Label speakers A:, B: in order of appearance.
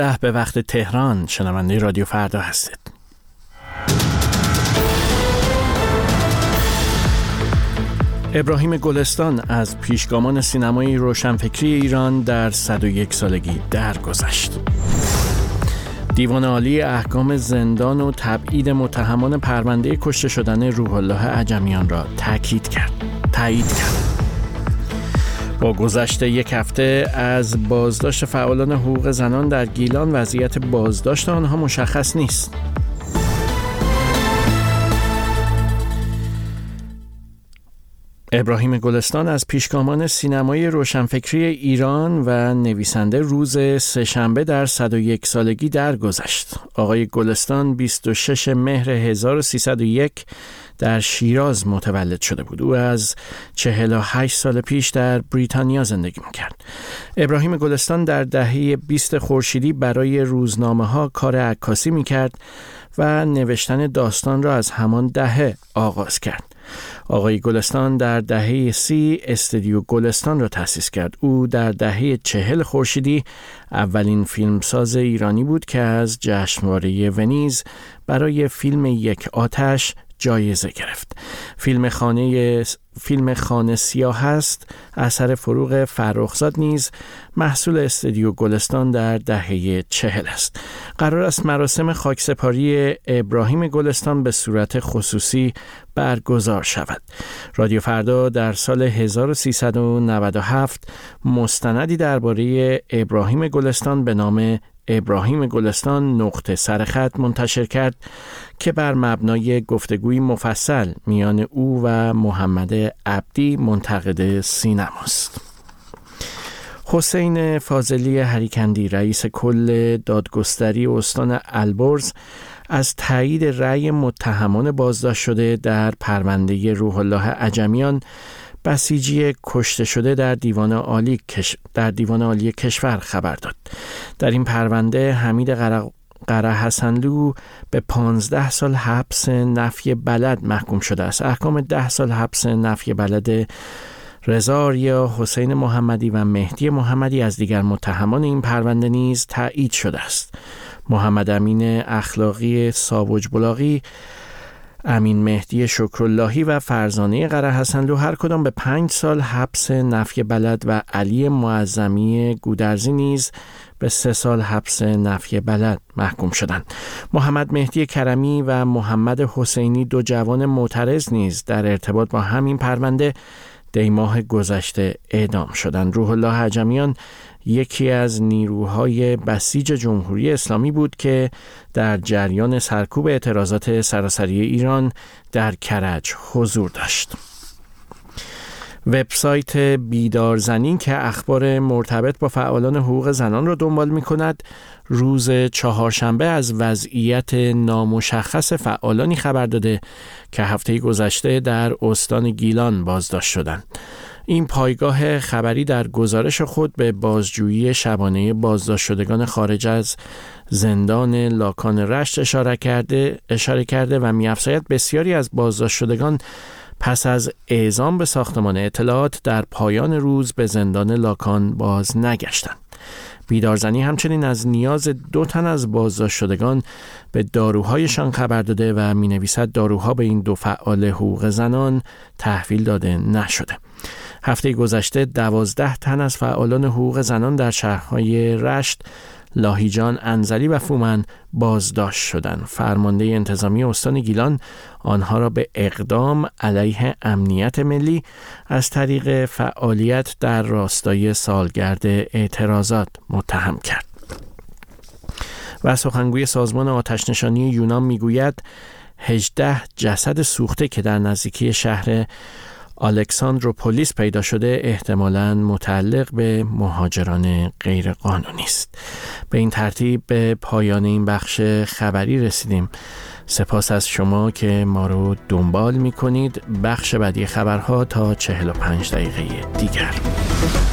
A: به وقت تهران. شنونده رادیو فردا هستید. ابراهیم گلستان از پیشگامان سینمای روشنفکری ایران در 101 سالگی درگذشت. دیوان عالی احکام زندان و تبعید متهمان پرونده کشته شدن روح الله عجمیان را تایید کرد. با گذشت یک هفته از بازداشت فعالان حقوق زنان در گیلان وضعیت بازداشت آنها مشخص نیست. ابراهیم گلستان از پیشگامان سینمای روشنفکری ایران و نویسنده روز سه‌شنبه در 101 سالگی درگذشت. آقای گلستان 26 مهر 1301 در شیراز متولد شده بود. او از 48 سال پیش در بریتانیا زندگی می‌کرد. ابراهیم گلستان در دهه 20 خورشیدی برای روزنامه‌ها کار عکاسی می‌کرد و نوشتن داستان را از همان دهه آغاز کرد. آقای گلستان در دهه 30 استودیو گلستان را تأسیس کرد. او در دهه 40 خورشیدی اولین فیلمساز ایرانی بود که از جشنواره ونیز برای فیلم یک آتش جایزه گرفت. فیلم خانه سیاه است اثر فروغ فرخزاد نیز محصول استودیو گلستان در دهه 40 است. قرار است مراسم خاکسپاری ابراهیم گلستان به صورت خصوصی برگزار شود. رادیو فردا در سال 1397 مستندی درباره ابراهیم گلستان به نام ابراهیم گلستان نقطه سرخط منتشر کرد که بر مبنای گفتگوی مفصل میان او و محمد عبدی منتقد سینماست. حسین فاضلی هریکندی رئیس کل دادگستری استان البرز از تایید رأی متهمان بازداشت شده در پرونده روح الله عجمیان بسیجی کشته شده در دیوان عالی کشور خبر داد. در این پرونده حمید قره حسنلو به 15 سال حبس نفی بلد محکوم شده است. احکام 10 سال حبس نفی بلد رضا آریا، حسین محمدی و مهدی محمدی از دیگر متهمان این پرونده نیز تایید شده است. محمد امین اخلاقی ساوج بلاغی، امین مهدی شکراللهی و فرزانه قره حسنلو هر کدام به 5 سال حبس نفی بلد و علی معظمی گودرزی نیز به 3 سال حبس نفی بلد محکوم شدند. محمد مهدی کرمی و محمد حسینی دو جوان معترض نیز در ارتباط با همین پرونده دی ماه گذشته اعدام شدند. روح الله عجمیان یکی از نیروهای بسیج جمهوری اسلامی بود که در جریان سرکوب اعتراضات سراسری ایران در کرج حضور داشت. وبسایت بیدارزنی که اخبار مرتبط با فعالان حقوق زنان را دنبال می‌کند، روز چهارشنبه از وضعیت نامشخص فعالانی خبر داده که هفته گذشته در استان گیلان بازداشت شدند. این پایگاه خبری در گزارش خود به بازجویی شبانه بازداشت شدگان خارج از زندان لاکان رشت اشاره کرده و می‌افزاید بسیاری از بازداشت شدگان پس از اعزام به ساختمان اطلاعات در پایان روز به زندان لاکان باز نگشتند. بیدارزنی همچنین از نیاز 2 تن از بازداشت شدگان به داروهایشان خبر داده و می‌نویسد داروها به این 2 فعال حقوق زنان تحویل داده نشده. هفته گذشته 12 تن از فعالان حقوق زنان در شهرهای رشت، لاهیجان، انزلی و فومن بازداشت شدند. فرمانده انتظامی استان گیلان آنها را به اقدام علیه امنیت ملی از طریق فعالیت در راستای سالگرد اعتراضات متهم کرد. و سخنگوی سازمان آتش‌نشانی یونان میگوید 18 جسد سوخته که در نزدیکی شهر الکساندروپولیس پیدا شده احتمالاً متعلق به مهاجران غیرقانونی است. به این ترتیب به پایان این بخش خبری رسیدیم. سپاس از شما که ما رو دنبال می کنید. بخش بعدی خبرها تا 45 دقیقه دیگر.